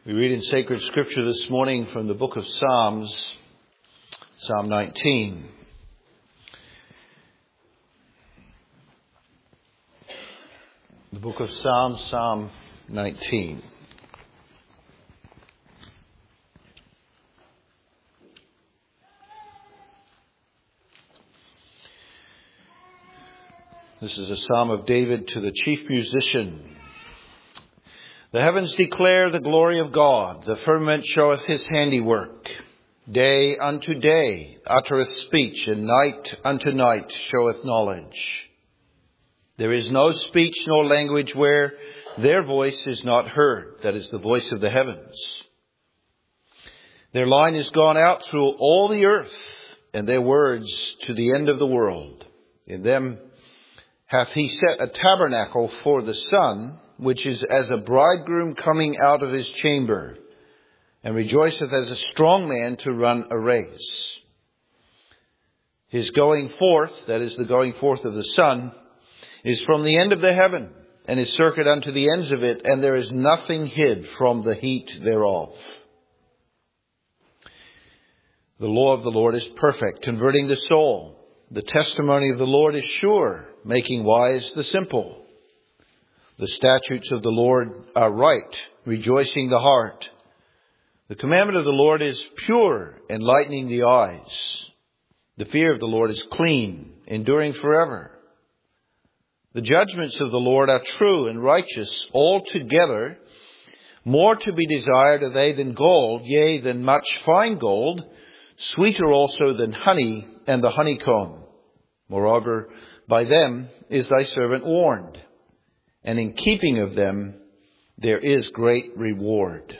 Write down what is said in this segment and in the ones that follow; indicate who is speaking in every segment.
Speaker 1: We read in sacred scripture this morning from the book of Psalms, Psalm 19. The book of Psalms, Psalm 19. This is a psalm of David to the chief musician. The heavens declare the glory of God. The firmament showeth his handiwork. Day unto day uttereth speech, and night unto night showeth knowledge. There is no speech nor language where their voice is not heard. That is the voice of the heavens. Their line is gone out through all the earth, and their words to the end of the world. In them hath he set a tabernacle for the sun, which is as a bridegroom coming out of his chamber, and rejoiceth as a strong man to run a race. His going forth, that is the going forth of the sun, is from the end of the heaven, and his circuit unto the ends of it, and there is nothing hid from the heat thereof. The law of the Lord is perfect, converting the soul. The testimony of the Lord is sure, making wise the simple. The statutes of the Lord are right, rejoicing the heart. The commandment of the Lord is pure, enlightening the eyes. The fear of the Lord is clean, enduring forever. The judgments of the Lord are true and righteous altogether. More to be desired are they than gold, yea, than much fine gold, sweeter also than honey and the honeycomb. Moreover, by them is thy servant warned, and in keeping of them there is great reward.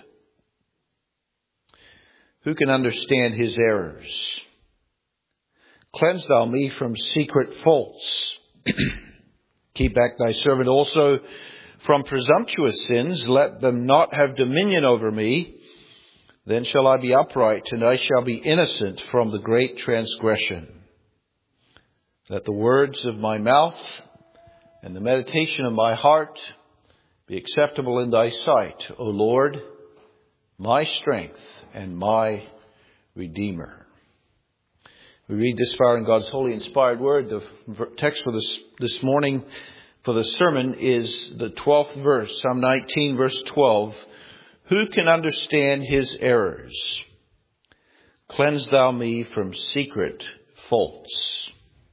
Speaker 1: Who can understand his errors? Cleanse thou me from secret faults. Keep back thy servant also from presumptuous sins. Let them not have dominion over me. Then shall I be upright, and I shall be innocent from the great transgression. Let the words of my mouth and the meditation of my heart be acceptable in thy sight, O Lord, my strength and my Redeemer. We read this far in God's holy inspired word. The text for this morning for the sermon is the 12th verse, Psalm 19, verse 12. Who can understand his errors? Cleanse thou me from secret faults.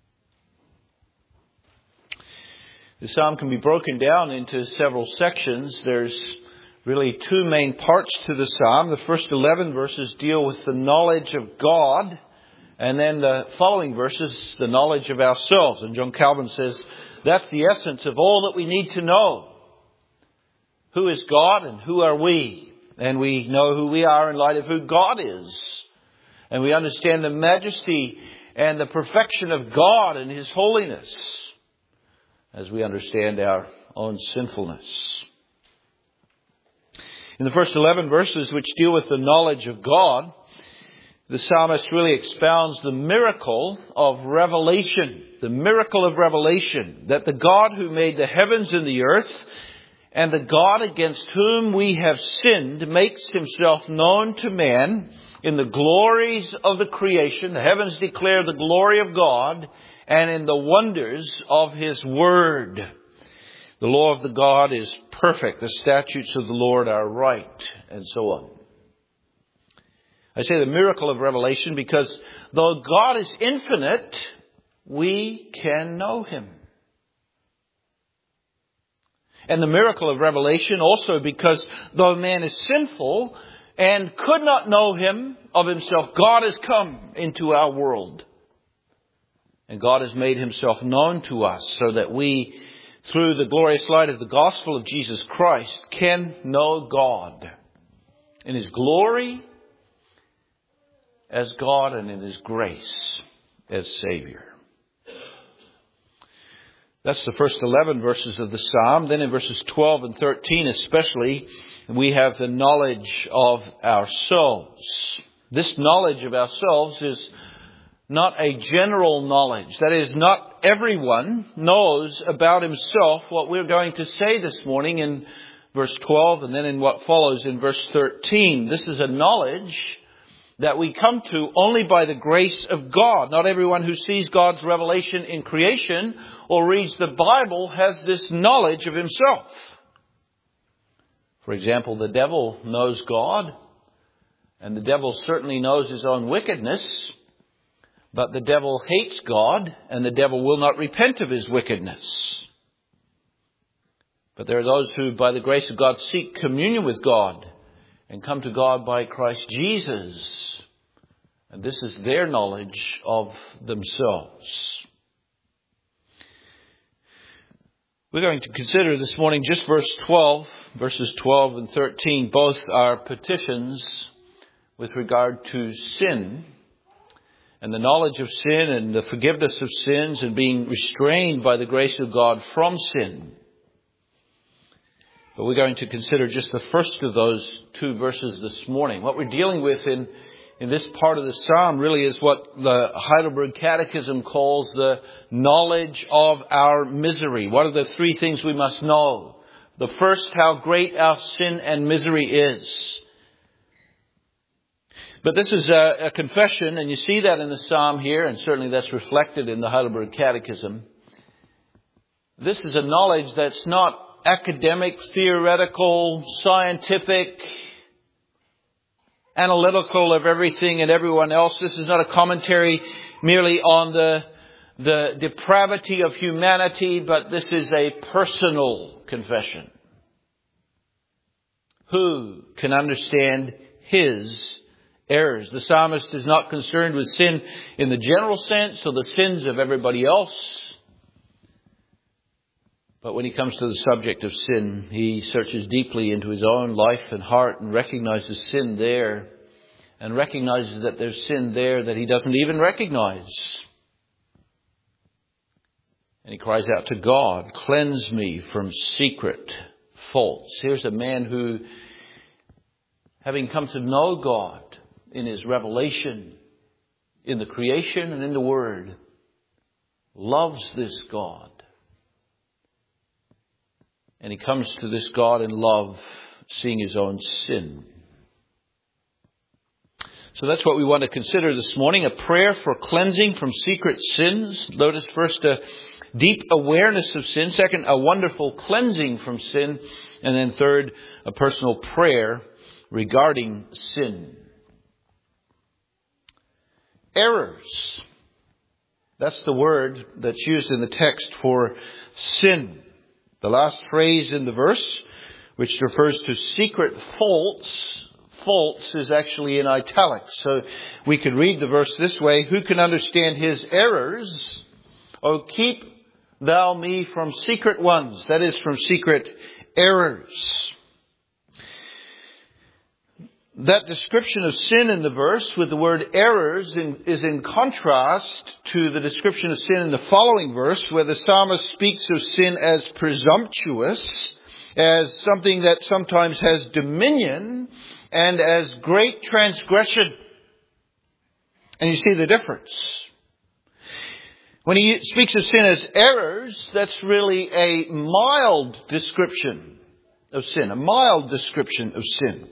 Speaker 1: The psalm can be broken down into several sections. There's really two main parts to the psalm. The first 11 verses deal with the knowledge of God, and then the following verses, the knowledge of ourselves. And John Calvin says that's the essence of all that we need to know. Who is God and who are we? And we know who we are in light of who God is. And we understand the majesty and the perfection of God and his holiness as we understand our own sinfulness. In the first 11 verses, which deal with the knowledge of God, the psalmist really expounds the miracle of revelation. The miracle of revelation, that the God who made the heavens and the earth, and the God against whom we have sinned, makes himself known to man in the glories of the creation. The heavens declare the glory of God, and in the wonders of his word. The law of the God is perfect. The statutes of the Lord are right, and so on. I say the miracle of revelation because though God is infinite, we can know him. And the miracle of revelation also because though man is sinful and could not know him of himself, God has come into our world. And God has made himself known to us so that we, through the glorious light of the gospel of Jesus Christ, can know God in his glory as God and in his grace as Savior. That's the first 11 verses of the psalm. Then in verses 12 and 13 especially, we have the knowledge of ourselves. This knowledge of ourselves is not a general knowledge. That is, not everyone knows about himself what we're going to say this morning in verse 12, and then in what follows in verse 13. This is a knowledge that we come to only by the grace of God. Not everyone who sees God's revelation in creation or reads the Bible has this knowledge of himself. For example, the devil knows God, and the devil certainly knows his own wickedness, but the devil hates God, and the devil will not repent of his wickedness. But there are those who, by the grace of God, seek communion with God and come to God by Christ Jesus. And this is their knowledge of themselves. We're going to consider this morning just verses 12 and 13. Both are petitions with regard to sin and the knowledge of sin and the forgiveness of sins and being restrained by the grace of God from sin. But we're going to consider just the first of those two verses this morning. What we're dealing with in this part of the psalm really is what the Heidelberg Catechism calls the knowledge of our misery. What are the three things we must know? The first, how great our sin and misery is. But this is a confession, and you see that in the psalm here, and certainly that's reflected in the Heidelberg Catechism. This is a knowledge that's not academic, theoretical, scientific, analytical of everything and everyone else. This is not a commentary merely on the depravity of humanity, but this is a personal confession. Who can understand his errors? The psalmist is not concerned with sin in the general sense or the sins of everybody else. But when he comes to the subject of sin, he searches deeply into his own life and heart and recognizes sin there, and recognizes that there's sin there that he doesn't even recognize. And he cries out to God, "Cleanse me from secret faults." Here's a man who, having come to know God in his revelation, in the creation and in the Word, loves this God. And he comes to this God in love, seeing his own sin. So that's what we want to consider this morning, a prayer for cleansing from secret sins. Notice first a deep awareness of sin. Second, a wonderful cleansing from sin. And then third, a personal prayer regarding sin. Errors. That's the word that's used in the text for sin. The last phrase in the verse, which refers to secret faults is actually in italics. So we could read the verse this way: "Who can understand his errors? O keep thou me from secret ones." That is, from secret errors. That description of sin in the verse with the word errors is in contrast to the description of sin in the following verse, where the psalmist speaks of sin as presumptuous, as something that sometimes has dominion, and as great transgression. And you see the difference. When he speaks of sin as errors, that's really a mild description of sin, a mild description of sin.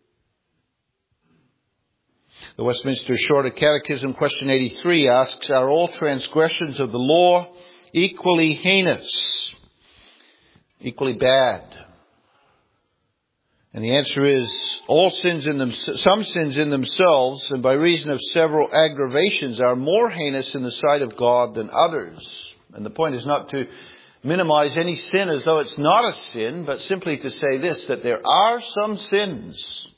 Speaker 1: The Westminster Shorter Catechism, question 83, asks, "Are all transgressions of the law equally heinous, equally bad?" And the answer is, all sins in them, some sins in themselves, and by reason of several aggravations, are more heinous in the sight of God than others. And the point is not to minimize any sin as though it's not a sin, but simply to say this, that there are some sins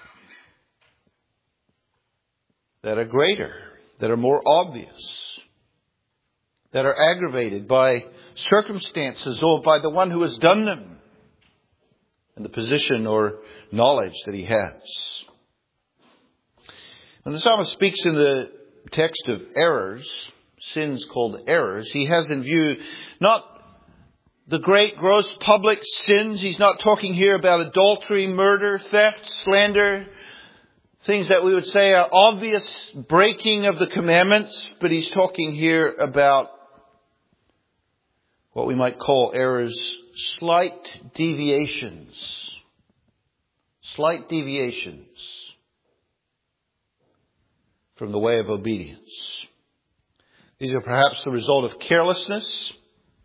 Speaker 1: that are greater, that are more obvious, that are aggravated by circumstances or by the one who has done them and the position or knowledge that he has. When the psalmist speaks in the text of errors, sins called errors, he has in view not the great gross public sins. He's not talking here about adultery, murder, theft, slander, things that we would say are obvious breaking of the commandments, but he's talking here about what we might call errors slight deviations. Slight deviations from the way of obedience. These are perhaps the result of carelessness,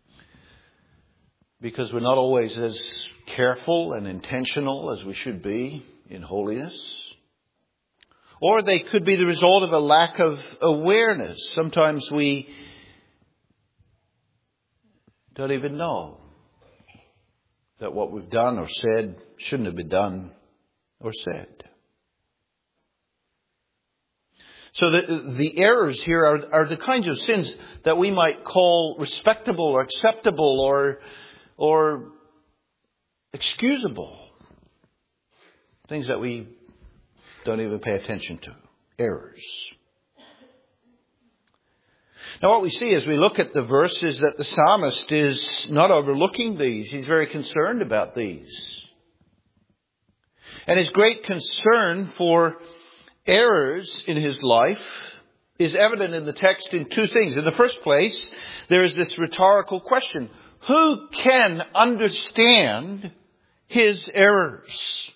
Speaker 1: because we're not always as careful and intentional as we should be in holiness. Or they could be the result of a lack of awareness. Sometimes we don't even know that what we've done or said shouldn't have been done or said. So the errors here are the kinds of sins that we might call respectable or acceptable or excusable. Things that we don't even pay attention to. Errors. Now what we see as we look at the verse is that the psalmist is not overlooking these. He's very concerned about these. And his great concern for errors in his life is evident in the text in two things. In the first place, there is this rhetorical question. Who can understand his errors?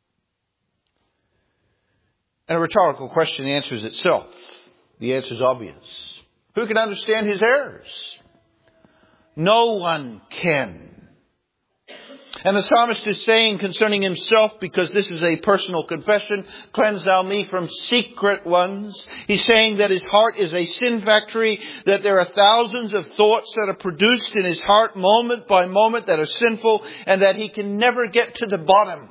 Speaker 1: And a rhetorical question answers itself. The answer is obvious. Who can understand his errors? No one can. And the psalmist is saying concerning himself, because this is a personal confession, cleanse thou me from secret ones. He's saying that his heart is a sin factory, that there are thousands of thoughts that are produced in his heart moment by moment that are sinful, and that he can never get to the bottom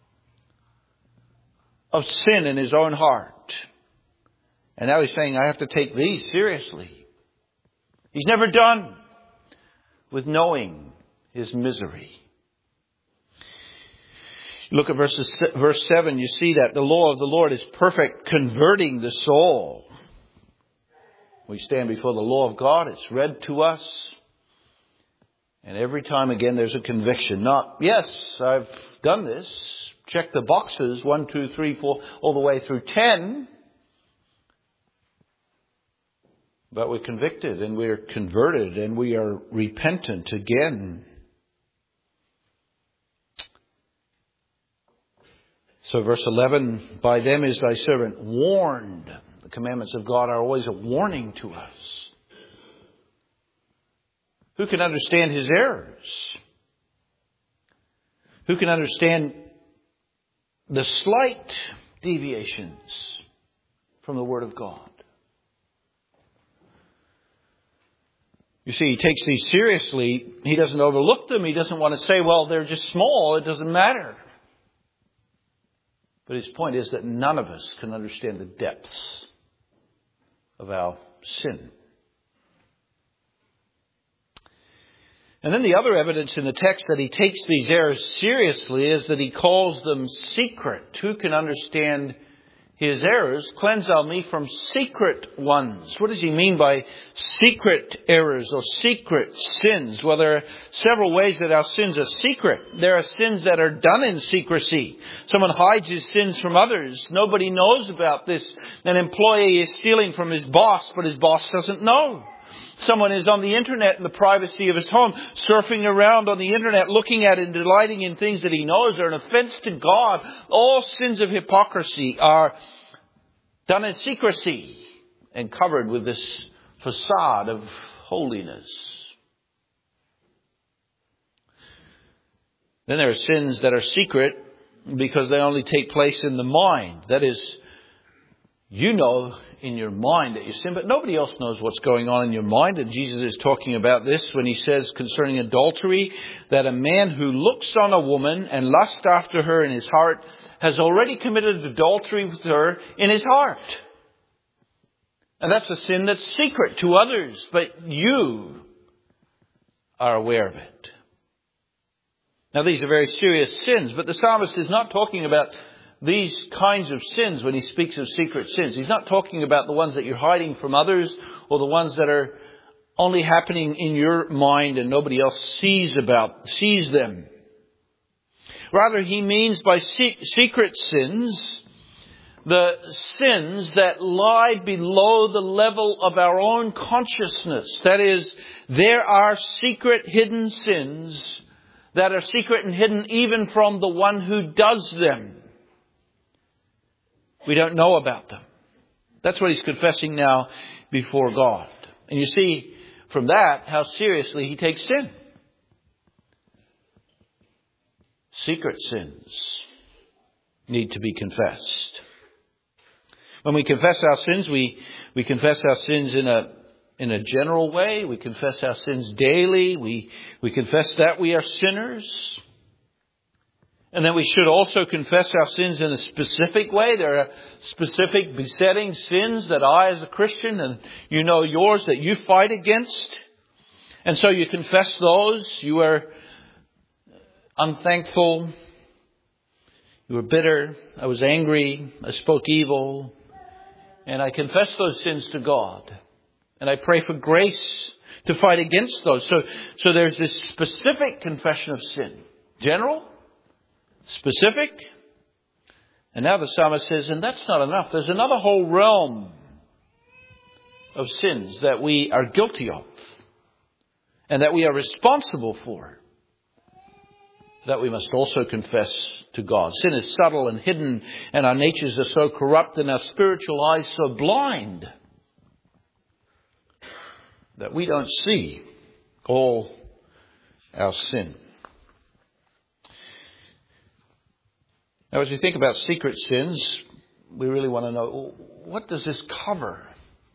Speaker 1: of sin in his own heart. And now he's saying, I have to take these seriously. He's never done with knowing his misery. Look at verse 7. You see that the law of the Lord is perfect, converting the soul. We stand before the law of God. It's read to us. And every time again there's a conviction. Not, yes, I've done this. Check the boxes. 1, 2, 3, 4, all the way through 10. But we're convicted and we're converted and we are repentant again. So verse 11, by them is thy servant warned. The commandments of God are always a warning to us. Who can understand his errors? Who can understand the slight deviations from the Word of God? You see, he takes these seriously. He doesn't overlook them. He doesn't want to say, well, they're just small. It doesn't matter. But his point is that none of us can understand the depths of our sin. And then the other evidence in the text that he takes these errors seriously is that he calls them secret. Who can understand his errors? Cleanse thou me from secret ones. What does he mean by secret errors or secret sins? Well, there are several ways that our sins are secret. There are sins that are done in secrecy. Someone hides his sins from others. Nobody knows about this. An employee is stealing from his boss, but his boss doesn't know. Someone is on the internet in the privacy of his home, surfing around on the internet, looking at and delighting in things that he knows are an offense to God. All sins of hypocrisy are done in secrecy and covered with this facade of holiness. Then there are sins that are secret because they only take place in the mind. That is, you know in your mind that you sin, but nobody else knows what's going on in your mind. And Jesus is talking about this when he says concerning adultery, that a man who looks on a woman and lusts after her in his heart has already committed adultery with her in his heart. And that's a sin that's secret to others, but you are aware of it. Now these are very serious sins, but the psalmist is not talking about these kinds of sins when he speaks of secret sins. He's not talking about the ones that you're hiding from others or the ones that are only happening in your mind and nobody else sees them. Rather, he means by secret sins, the sins that lie below the level of our own consciousness. That is, there are secret hidden sins that are secret and hidden even from the one who does them. We don't know about them. That's what he's confessing now before God. And you see from that how seriously he takes sin. Secret sins need to be confessed. When we confess our sins, we confess our sins in a general way. We confess our sins daily. We confess that we are sinners. And then we should also confess our sins in a specific way. There are specific besetting sins that I as a Christian, and you know yours, that you fight against. And so you confess those. You are unthankful. You were bitter. I was angry. I spoke evil. And I confess those sins to God. And I pray for grace to fight against those. So there's this specific confession of sin. General, specific. And now the psalmist says, and that's not enough. There's another whole realm of sins that we are guilty of. And that we are responsible for. That we must also confess to God. Sin is subtle and hidden, and our natures are so corrupt and our spiritual eyes so blind that we don't see all our sin. Now, as we think about secret sins, we really want to know, what does this cover?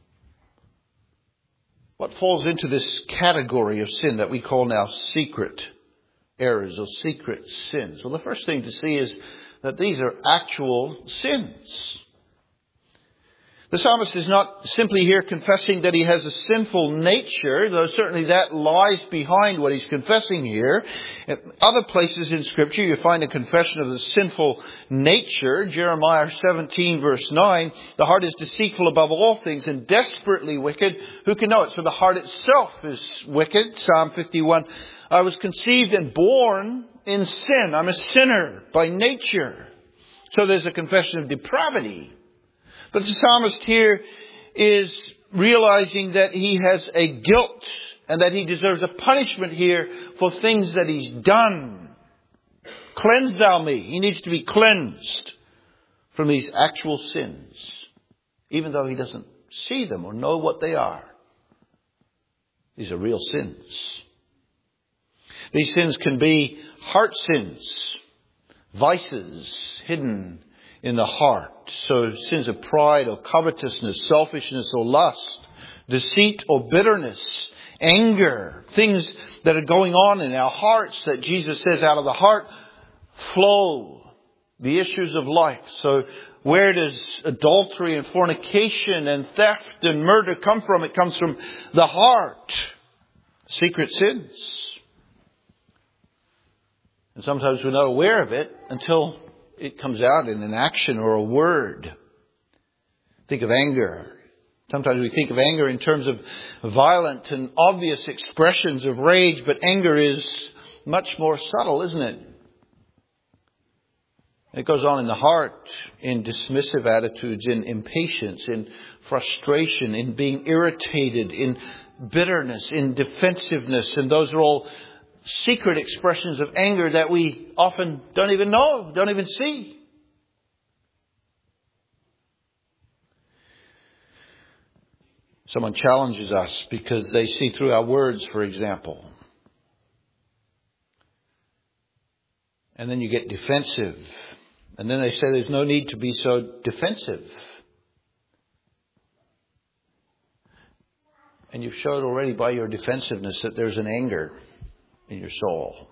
Speaker 1: What falls into this category of sin that we call now secret errors or secret sins? Well, the first thing to see is that these are actual sins. The psalmist is not simply here confessing that he has a sinful nature, though certainly that lies behind what he's confessing here. In other places in Scripture, you find a confession of the sinful nature. Jeremiah 17 verse 9, the heart is deceitful above all things and desperately wicked. Who can know it? So the heart itself is wicked. Psalm 51, I was conceived and born in sin. I'm a sinner by nature. So there's a confession of depravity. But the psalmist here is realizing that he has a guilt and that he deserves a punishment here for things that he's done. Cleanse thou me. He needs to be cleansed from these actual sins, even though he doesn't see them or know what they are. These are real sins. These sins can be heart sins, vices hidden in the heart. So sins of pride or covetousness, selfishness or lust, deceit or bitterness, anger, things that are going on in our hearts that Jesus says out of the heart flow the issues of life. So where does adultery and fornication and theft and murder come from? It comes from the heart. Secret sins. And sometimes we're not aware of it until it comes out in an action or a word. Think of anger. Sometimes we think of anger in terms of violent and obvious expressions of rage, but anger is much more subtle, isn't it? It goes on in the heart, in dismissive attitudes, in impatience, in frustration, in being irritated, in bitterness, in defensiveness. And those are all secret expressions of anger that we often don't even know, don't even see. Someone challenges us because they see through our words, for example. And then you get defensive. And then they say there's no need to be so defensive. And you've showed already by your defensiveness that there's an anger in your soul.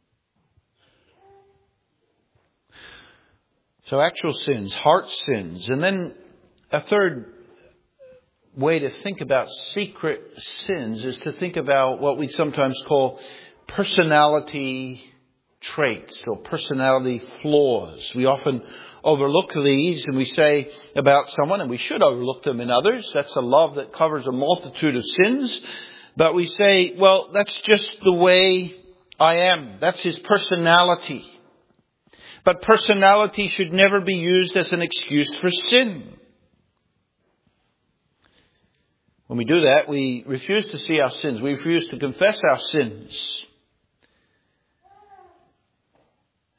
Speaker 1: So actual sins, heart sins. And then a third way to think about secret sins is to think about what we sometimes call personality traits or personality flaws. We often overlook these and we say about someone, and we should overlook them in others. That's a love that covers a multitude of sins. But we say, well, that's just the way I am. That's his personality. But personality should never be used as an excuse for sin. When we do that, we refuse to see our sins. We refuse to confess our sins.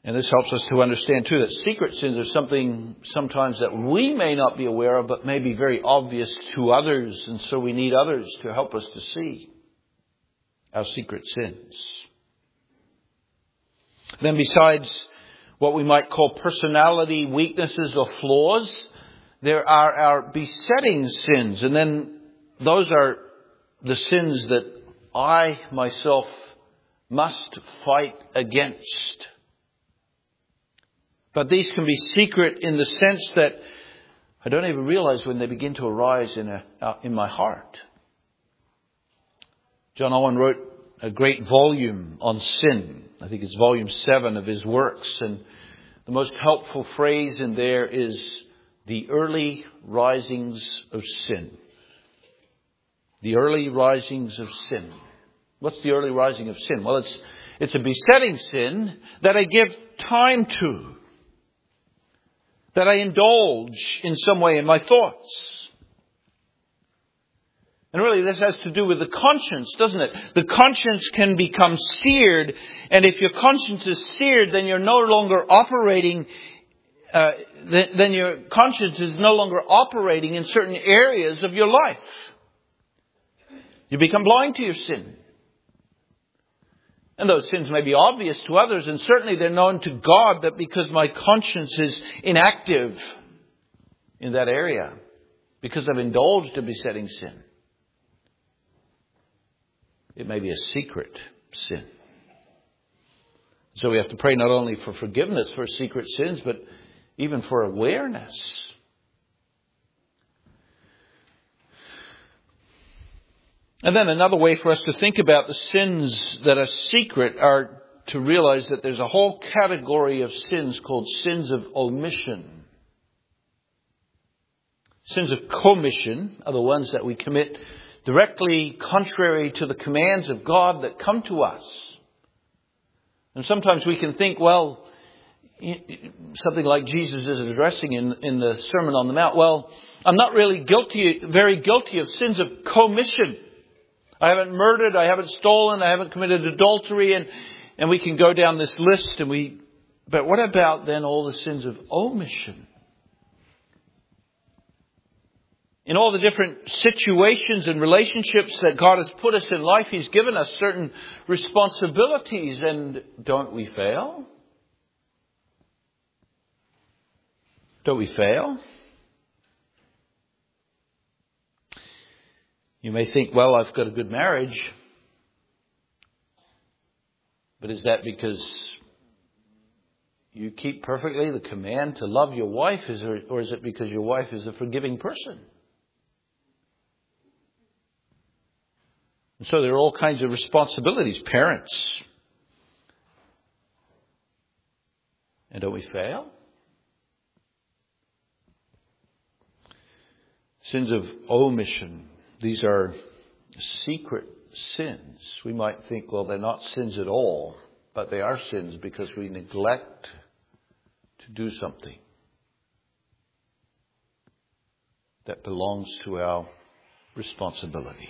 Speaker 1: And this helps us to understand too that secret sins are something sometimes that we may not be aware of, but may be very obvious to others. And so we need others to help us to see our secret sins. Then besides what we might call personality weaknesses or flaws, there are our besetting sins. And then those are the sins that I myself must fight against. But these can be secret in the sense that I don't even realize when they begin to arise in my heart. John Owen wrote a great volume on sin. I think it's volume 7 of his works. And the most helpful phrase in there is the early risings of sin. The early risings of sin. What's the early rising of sin? Well, it's a besetting sin that I give time to. That I indulge in some way in my thoughts. And really this has to do with the conscience, doesn't it? The conscience can become seared. And if your conscience is seared, then you're no longer operating, then your conscience is no longer operating in certain areas of your life. You become blind to your sin. And those sins may be obvious to others, and certainly they're known to God, that because my conscience is inactive in that area, because I've indulged a besetting sin, it may be a secret sin. So we have to pray not only for forgiveness for secret sins, but even for awareness. And then another way for us to think about the sins that are secret are to realize that there's a whole category of sins called sins of omission. Sins of commission are the ones that we commit directly contrary to the commands of God that come to us. And sometimes we can think, well, something like Jesus is addressing in the Sermon on the Mount, well, I'm not really very guilty of sins of commission. I haven't murdered, I haven't stolen, I haven't committed adultery, and we can go down this list. But what about then all the sins of omission? In all the different situations and relationships that God has put us in life, He's given us certain responsibilities, and don't we fail? Don't we fail? You may think, well, I've got a good marriage. But is that because you keep perfectly the command to love your wife? Or is it because your wife is a forgiving person? And so there are all kinds of responsibilities. Parents. And don't we fail? Sins of omission. These are secret sins. We might think, well, they're not sins at all, but they are sins because we neglect to do something that belongs to our responsibility.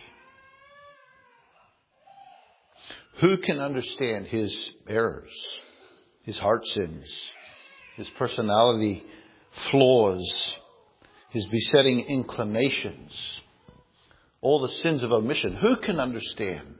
Speaker 1: Who can understand his errors, his heart sins, his personality flaws, his besetting inclinations? All the sins of omission. Who can understand?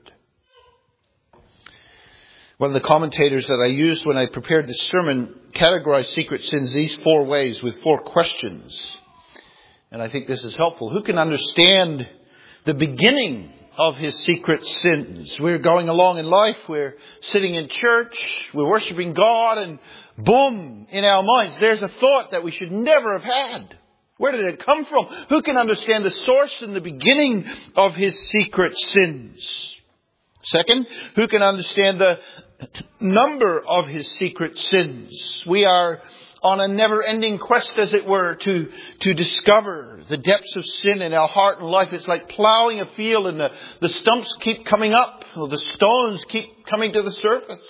Speaker 1: One of the commentators that I used when I prepared this sermon categorized secret sins these 4 ways with 4 questions. And I think this is helpful. Who can understand the beginning of his secret sins? We're going along in life. We're sitting in church. We're worshiping God. And boom, in our minds, there's a thought that we should never have had. Where did it come from? Who can understand the source and the beginning of his secret sins? Second, who can understand the number of his secret sins? We are on a never-ending quest, as it were, to discover the depths of sin in our heart and life. It's like plowing a field and the stumps keep coming up, or the stones keep coming to the surface.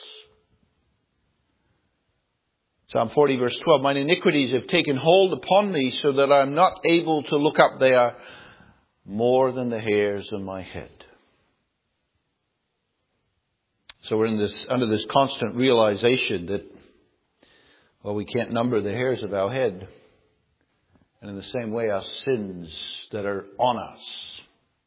Speaker 1: Psalm 40 verse 12, mine iniquities have taken hold upon me so that I am not able to look up. They are more than the hairs on my head. So we're under this constant realization that Well, we can't number the hairs of our head. And in the same way, our sins that are on us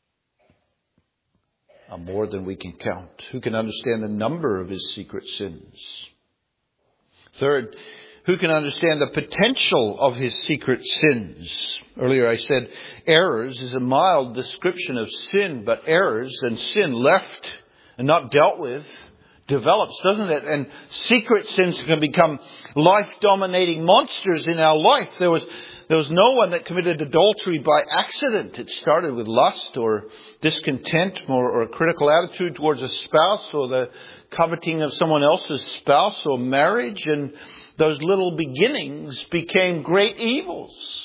Speaker 1: are more than we can count. Who can understand the number of his secret sins? Third, who can understand the potential of his secret sins? Earlier I said errors is a mild description of sin, but errors and sin left and not dealt with develops, doesn't it? And secret sins can become life-dominating monsters in our life. There was no one that committed adultery by accident. It started with lust or discontent or a critical attitude towards a spouse or the coveting of someone else's spouse or marriage. And those little beginnings became great evils.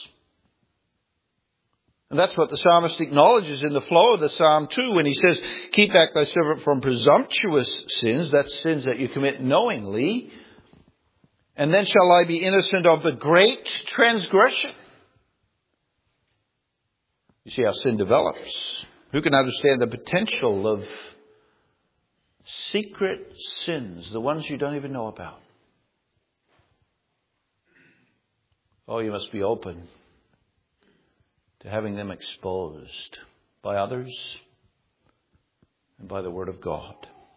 Speaker 1: And that's what the psalmist acknowledges in the flow of the psalm too, when he says, keep back thy servant from presumptuous sins. That's sins that you commit knowingly. And then shall I be innocent of the great transgression. You see how sin develops. Who can understand the potential of secret sins, the ones you don't even know about? Oh, you must be open to having them exposed by others and by the Word of God.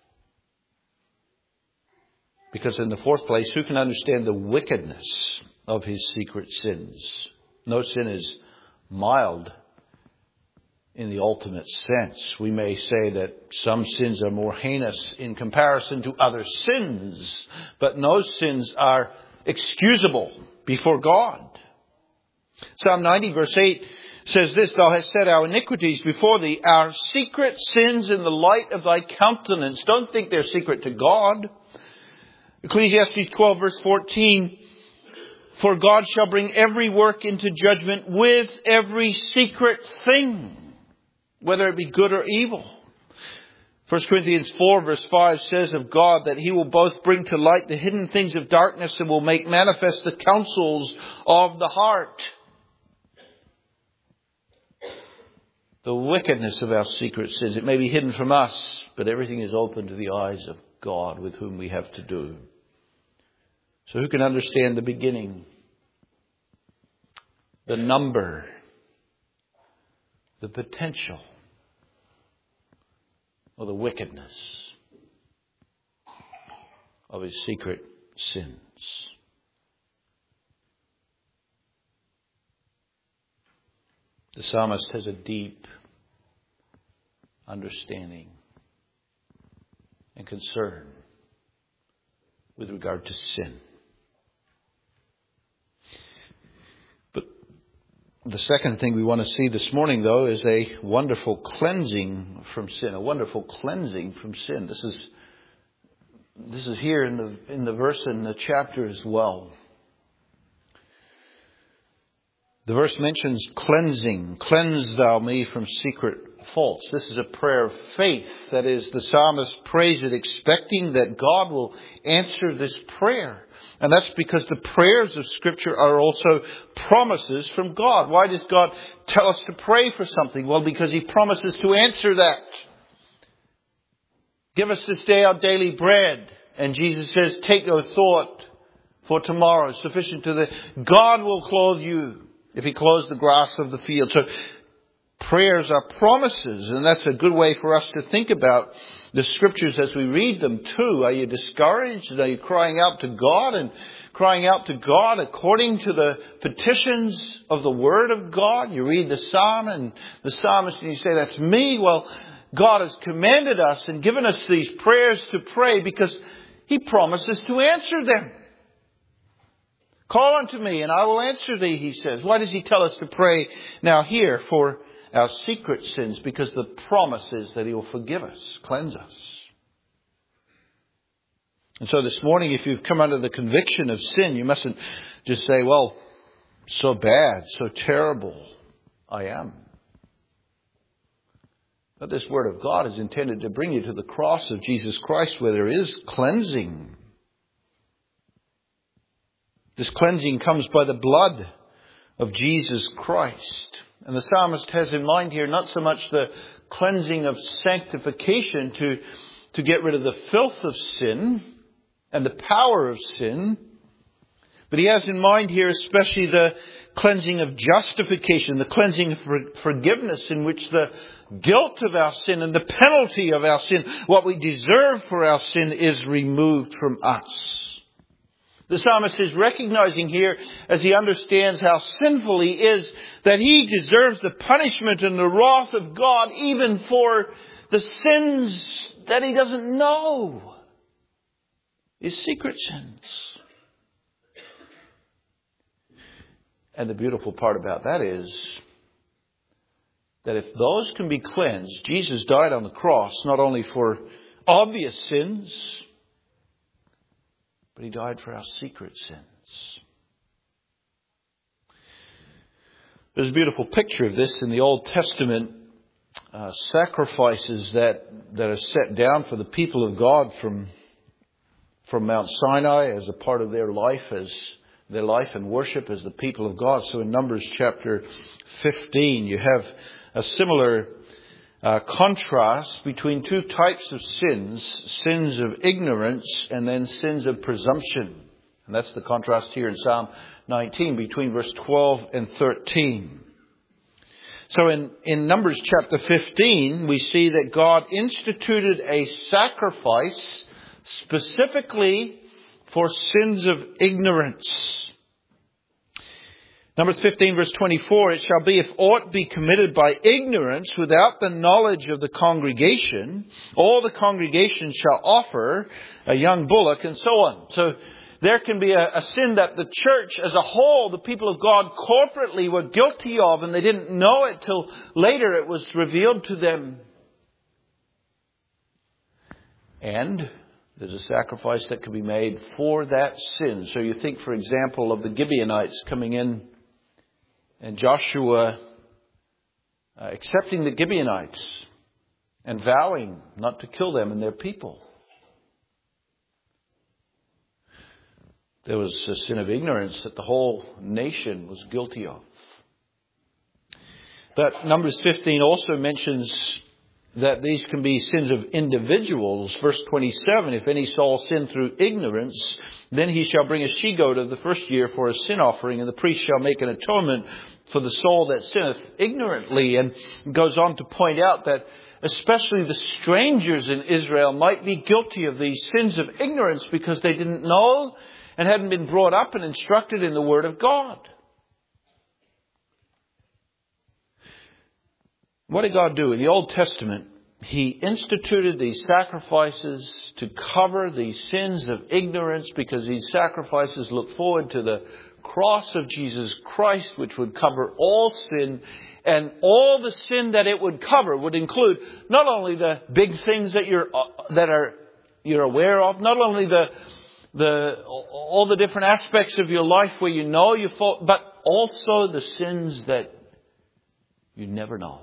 Speaker 1: Because in the fourth place, who can understand the wickedness of his secret sins? No sin is mild in the ultimate sense. We may say that some sins are more heinous in comparison to other sins, but no sins are excusable before God. Psalm 90 verse 8 says this, thou hast set our iniquities before thee, our secret sins in the light of thy countenance. Don't think they're secret to God. Ecclesiastes 12 verse 14, for God shall bring every work into judgment with every secret thing, whether it be good or evil. 1 Corinthians 4 verse 5 says of God that he will both bring to light the hidden things of darkness and will make manifest the counsels of the heart. The wickedness of our secret sins. It may be hidden from us, but everything is open to the eyes of God with whom we have to do. So who can understand the beginning, the number, the potential, or the wickedness of his secret sins? The psalmist has a deep understanding and concern with regard to sin. But the second thing we want to see this morning, though, is a wonderful cleansing from sin. A wonderful cleansing from sin. This is here in the verse in the chapter as well. The verse mentions cleansing. Cleanse thou me from secret faults. This is a prayer of faith. That is, the psalmist prays it expecting that God will answer this prayer. And that's because the prayers of Scripture are also promises from God. Why does God tell us to pray for something? Well, because He promises to answer that. Give us this day our daily bread. And Jesus says, take no thought for tomorrow. Sufficient to the... God will clothe you if He clothes the grass of the field. So prayers are promises, and that's a good way for us to think about the Scriptures as we read them too. Are you discouraged? Are you crying out to God and crying out to God according to the petitions of the Word of God? You read the Psalm and the psalmist and you say, that's me. Well, God has commanded us and given us these prayers to pray because He promises to answer them. Call unto me and I will answer thee, He says. Why does He tell us to pray now here for our secret sins? Because the promise is that He will forgive us, cleanse us. And so this morning, if you've come under the conviction of sin, you mustn't just say, well, so bad, so terrible I am. But this Word of God is intended to bring you to the cross of Jesus Christ where there is cleansing. This cleansing comes by the blood of Jesus Christ. And the psalmist has in mind here not so much the cleansing of sanctification to get rid of the filth of sin and the power of sin, But he has in mind here especially the cleansing of justification, the cleansing of forgiveness, in which the guilt of our sin and the penalty of our sin, what we deserve for our sin, is removed from us. The psalmist is recognizing here, as he understands how sinful he is, that he deserves the punishment and the wrath of God even for the sins that he doesn't know, his secret sins. And the beautiful part about that is that if those can be cleansed, Jesus died on the cross not only for obvious sins, but he died for our secret sins. There's a beautiful picture of this in the Old Testament. Sacrifices that are set down for the people of God from Mount Sinai as a part of their life and worship as the people of God. So in Numbers chapter 15, you have a similar contrast between two types of sins of ignorance and then sins of presumption. And that's the contrast here in Psalm 19 between verse 12 and 13. So in Numbers chapter 15, we see that God instituted a sacrifice specifically for sins of ignorance. Numbers 15 verse 24, it shall be if aught be committed by ignorance without the knowledge of the congregation, all the congregation shall offer a young bullock, and so on. So there can be a sin that the church as a whole, the people of God corporately were guilty of, and they didn't know it till later it was revealed to them. And there's a sacrifice that can be made for that sin. So you think, for example, of the Gibeonites coming in and Joshua accepting the Gibeonites and vowing not to kill them and their people. There was a sin of ignorance that the whole nation was guilty of. But Numbers 15 also mentions that these can be sins of individuals. Verse 27, if any soul sin through ignorance, then he shall bring a she-goat of the first year for a sin offering, and the priest shall make an atonement for the soul that sinneth ignorantly. And goes on to point out that especially the strangers in Israel might be guilty of these sins of ignorance because they didn't know and hadn't been brought up and instructed in the Word of God. What did God do? In the Old Testament, He instituted these sacrifices to cover these sins of ignorance, because these sacrifices look forward to the cross of Jesus Christ, which would cover all sin. And all the sin that it would cover would include not only the big things that you're aware of, not only all the different aspects of your life where you know you fall, but also the sins that you never know.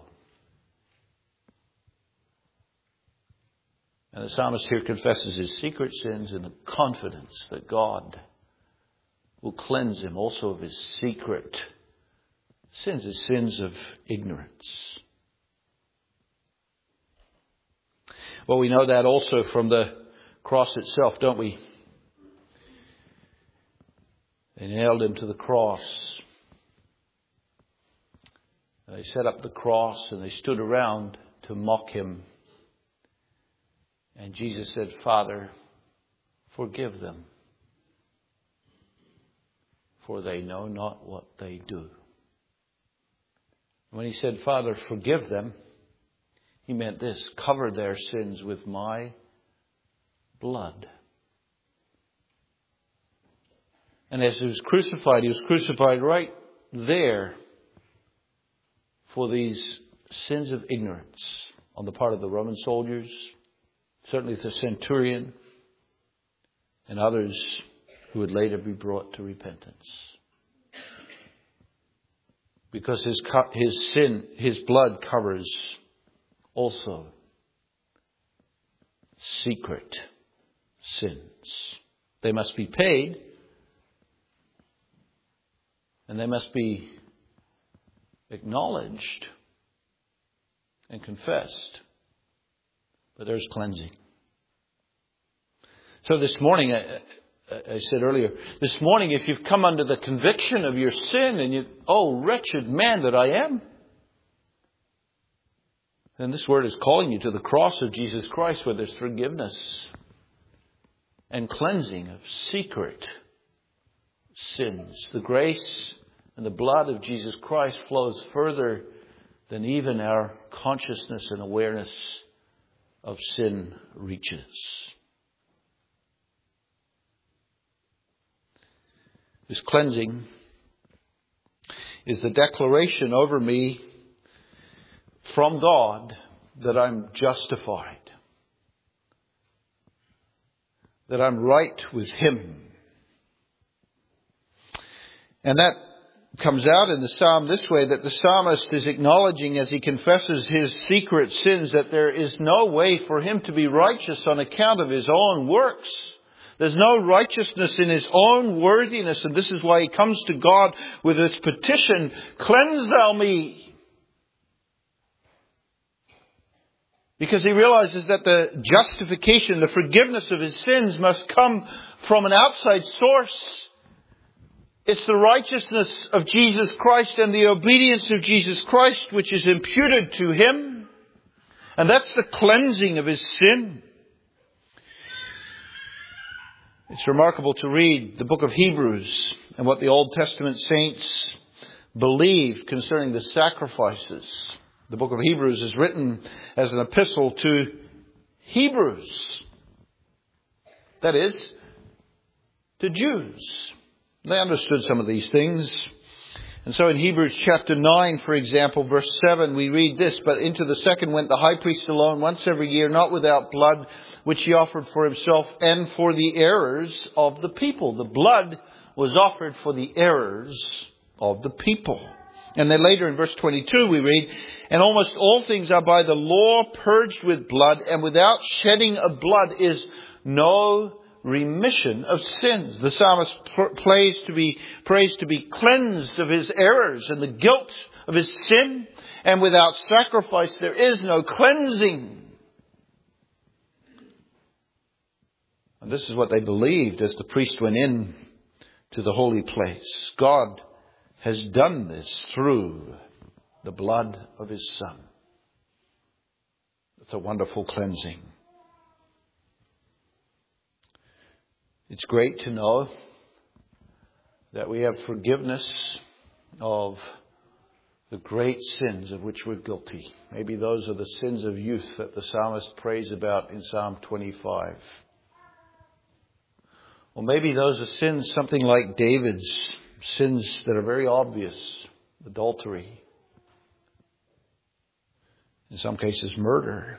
Speaker 1: And the psalmist here confesses his secret sins in the confidence that God will cleanse him also of his secret sins, his sins of ignorance. Well, we know that also from the cross itself, don't we? They nailed him to the cross. And they set up the cross and they stood around to mock him. And Jesus said, Father, forgive them, for they know not what they do. When he said, Father, forgive them, he meant this: cover their sins with my blood. And as he was crucified right there for these sins of ignorance on the part of the Roman soldiers, certainly the centurion, and others who would later be brought to repentance. Because his blood covers also secret sins. They must be paid, and they must be acknowledged and confessed. But there's cleansing. So this morning, I said earlier, this morning, if you've come under the conviction of your sin and you, oh, wretched man that I am, then this word is calling you to the cross of Jesus Christ, where there's forgiveness and cleansing of secret sins. The grace and the blood of Jesus Christ flows further than even our consciousness and awareness of sin reaches. This cleansing is the declaration over me from God that I'm justified, that I'm right with Him. And that comes out in the psalm this way, that the psalmist is acknowledging as he confesses his secret sins that there is no way for him to be righteous on account of his own works. There's no righteousness in his own worthiness, and this is why he comes to God with this petition, cleanse thou me. Because he realizes that the justification, the forgiveness of his sins must come from an outside source. It's the righteousness of Jesus Christ and the obedience of Jesus Christ which is imputed to him. And that's the cleansing of his sin. It's remarkable to read the book of Hebrews and what the Old Testament saints believed concerning the sacrifices. The book of Hebrews is written as an epistle to Hebrews. That is, to Jews. They understood some of these things. And so in Hebrews chapter 9, for example, verse 7, we read this, but into the second went the high priest alone once every year, not without blood, which he offered for himself and for the errors of the people. The blood was offered for the errors of the people. And then later in verse 22 we read, and almost all things are by the law purged with blood, and without shedding of blood is no remission of sins. The psalmist prays to be cleansed of his errors and the guilt of his sin. And without sacrifice there is no cleansing. And this is what they believed as the priest went in to the holy place. God has done this through the blood of his Son. It's a wonderful cleansing. It's great to know that we have forgiveness of the great sins of which we're guilty. Maybe those are the sins of youth that the psalmist prays about in Psalm 25. Or maybe those are sins, something like David's sins that are very obvious. Adultery. In some cases, murder.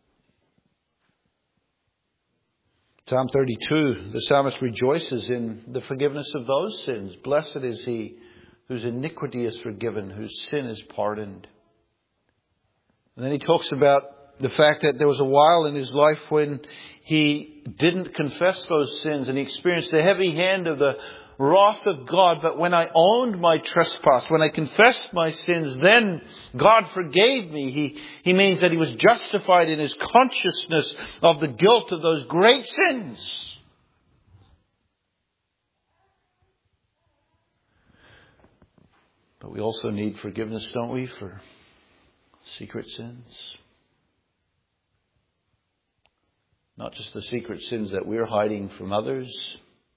Speaker 1: Psalm 32, the psalmist rejoices in the forgiveness of those sins. Blessed is he whose iniquity is forgiven, whose sin is pardoned. And then he talks about the fact that there was a while in his life when he didn't confess those sins and he experienced the heavy hand of the wrath of God. But when I owned my trespass, when I confessed my sins, then God forgave me. He means that he was justified in his consciousness of the guilt of those great sins. But we also need forgiveness, don't we, for secret sins? Not just the secret sins that we're hiding from others.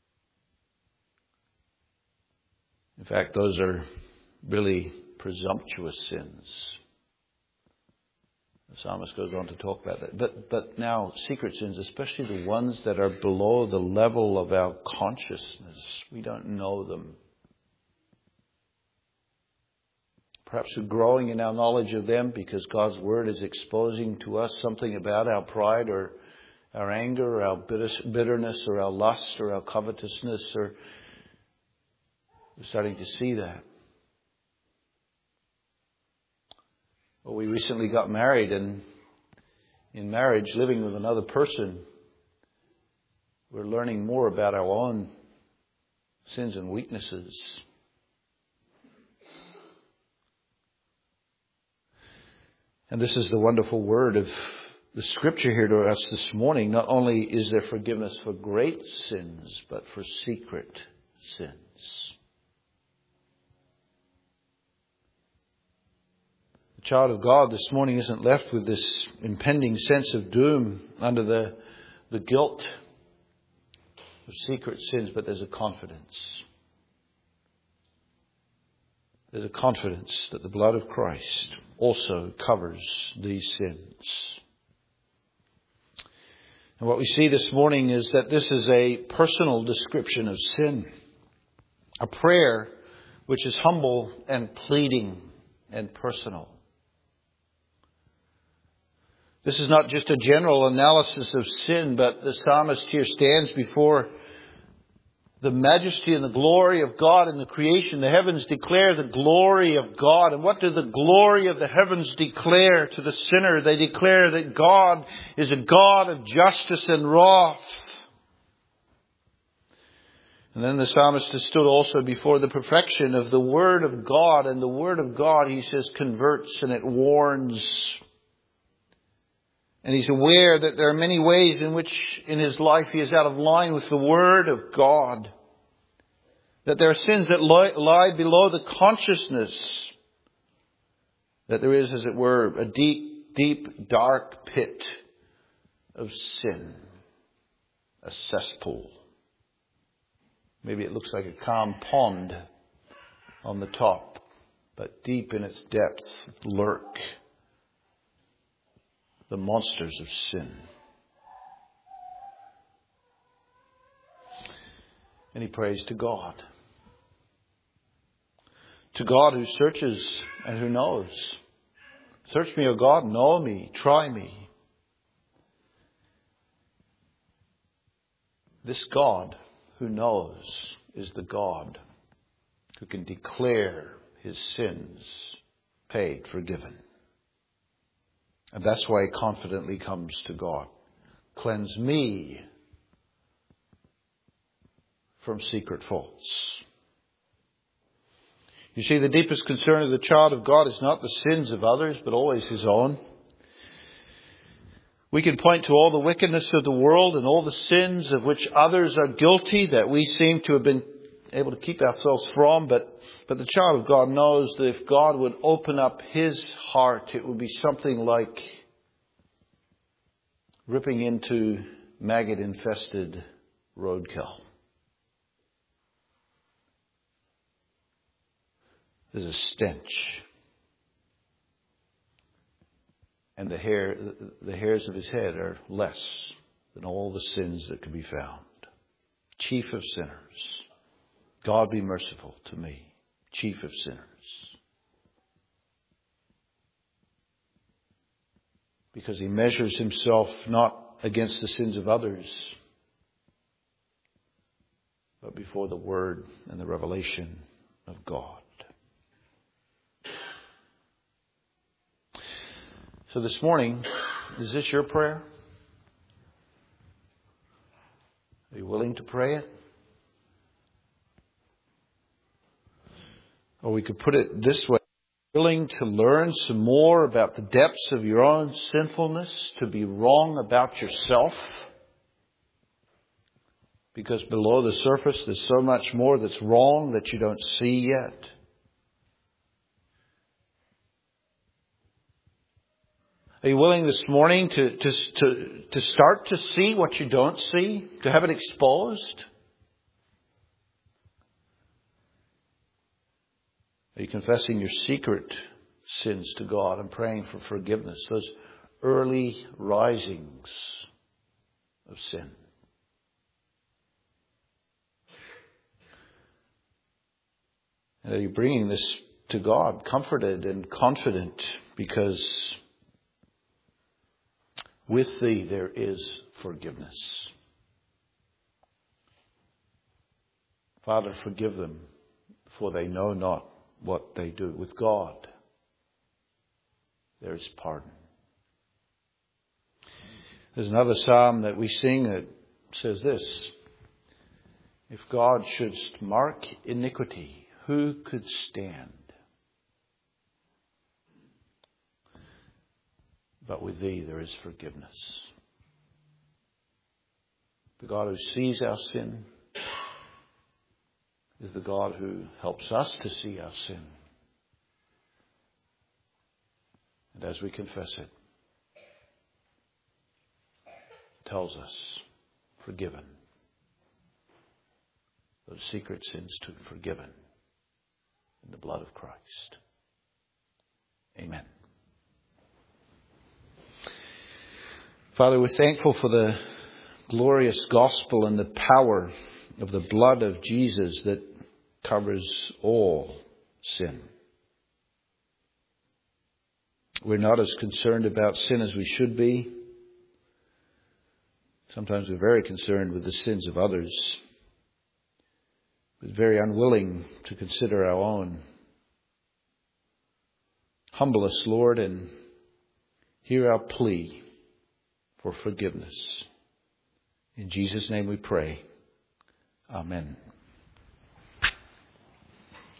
Speaker 1: In fact, those are really presumptuous sins. The psalmist goes on to talk about that. But now, secret sins, especially the ones that are below the level of our consciousness, we don't know them. Perhaps we're growing in our knowledge of them because God's Word is exposing to us something about our pride or our anger or our bitterness or our lust or our covetousness, or we're starting to see that. Well, we recently got married, and in marriage, living with another person, we're learning more about our own sins and weaknesses. And this is the wonderful word of the scripture here to us this morning, not only is there forgiveness for great sins, but for secret sins. The child of God this morning isn't left with this impending sense of doom under the guilt of secret sins, but there's a confidence. There's a confidence that the blood of Christ also covers these sins. And what we see this morning is that this is a personal description of sin. A prayer which is humble and pleading and personal. This is not just a general analysis of sin, but the psalmist here stands before the majesty and the glory of God in the creation. The heavens declare the glory of God. And what do the glory of the heavens declare to the sinner? They declare that God is a God of justice and wrath. And then the psalmist has stood also before the perfection of the Word of God. And the Word of God, he says, converts and it warns. And he's aware that there are many ways in which in his life he is out of line with the Word of God. That there are sins that lie below the consciousness. That there is, as it were, a deep, deep, dark pit of sin. A cesspool. Maybe it looks like a calm pond on the top. But deep in its depths lurk the monsters of sin. And he prays to God. To God who searches and who knows. Search me, O God, know me, try me. This God who knows is the God who can declare his sins paid, forgiven. And that's why he confidently comes to God. Cleanse me from secret faults. You see, the deepest concern of the child of God is not the sins of others, but always his own. We can point to all the wickedness of the world and all the sins of which others are guilty that we seem to have been able to keep ourselves from, but the child of God knows that if God would open up his heart, it would be something like ripping into maggot-infested roadkill. There's a stench. And the hairs of his head are less than all the sins that could be found. Chief of sinners. God be merciful to me, chief of sinners. Because he measures himself not against the sins of others, but before the Word and the revelation of God. So this morning, is this your prayer? Are you willing to pray it? Or we could put it this way. Willing to learn some more about the depths of your own sinfulness, to be wrong about yourself? Because below the surface there's so much more that's wrong that you don't see yet. Are you willing this morning to start to see what you don't see? To have it exposed? Are you confessing your secret sins to God and praying for forgiveness? Those early risings of sin. And are you bringing this to God, comforted and confident, because with thee there is forgiveness. Father, forgive them, for they know not what they do. With God, there is pardon. There's another psalm that we sing that says this: if God should mark iniquity, who could stand? but with thee there is forgiveness. The God who sees our sin is the God who helps us to see our sin. And as we confess it, tells us, forgiven. Those secret sins to be forgiven in the blood of Christ. Amen. Father, we're thankful for the glorious gospel and the power of the blood of Jesus that covers all sin. We're not as concerned about sin as we should be. Sometimes we're very concerned with the sins of others, but very unwilling to consider our own. Humble us, Lord, and hear our plea for forgiveness. In Jesus' name we pray. Amen.